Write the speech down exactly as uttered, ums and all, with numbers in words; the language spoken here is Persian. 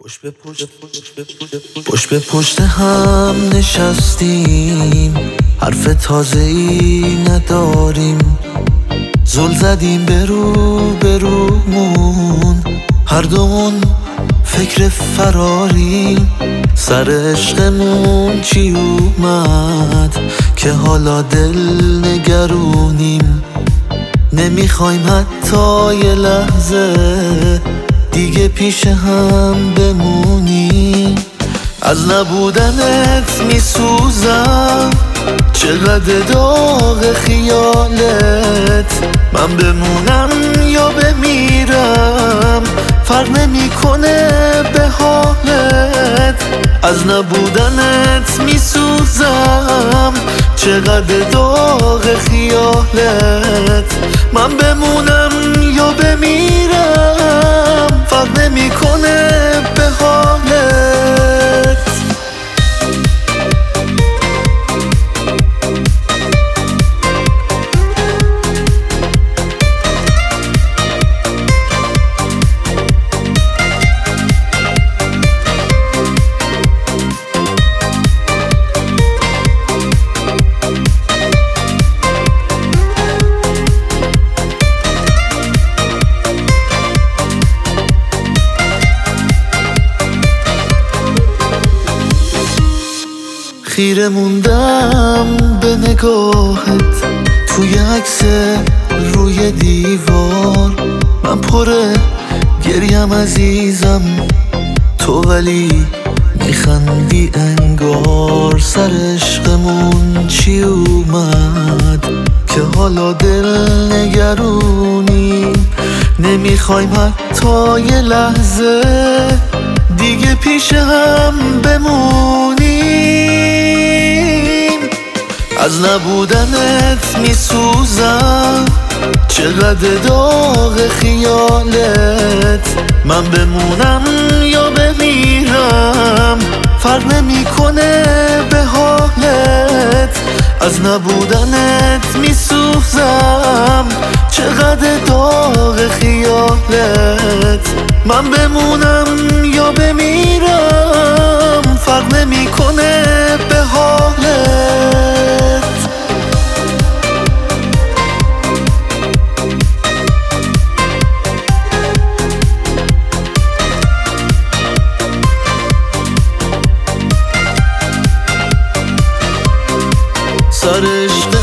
پشت به پشت پشت به پشت هم نشستیم، حرف تازه‌ای نداریم، زل زدیم به رو به رومون، هر دومون فکر فراریم. سر عشقمون چی اومد که حالا دل نگرونیم؟ نمیخوایم حتی یه لحظه دیگه پیش هم بمونیم. از نبودنت میسوزم، چقدر داغ خیالت، من بمونم یا بمیرم فرق نمیکنه به حالت. از نبودنت میسوزم، چقدر داغ خیالت، من بمونم یا بمیرم فرق نمیکنه به حالت. خیره موندم به نگاهت توی عکس روی دیوار، من پره گریم عزیزم، تو ولی میخندی انگار. سر عشقمون چی اومد که حالا دل نگرونیم؟ نمیخوایم حتی یه لحظه دیگه پیش هم بمونیم. از نبودنت میسوزم، چقدر داغ خیالت، من بمونم یا بمیرم فرق نمیکنه به حالت. از نبودنت میسوزم، چقدر داغ خیالت، من بمونم یا بمیرم فرق نمیکنه به حالت. سر عشق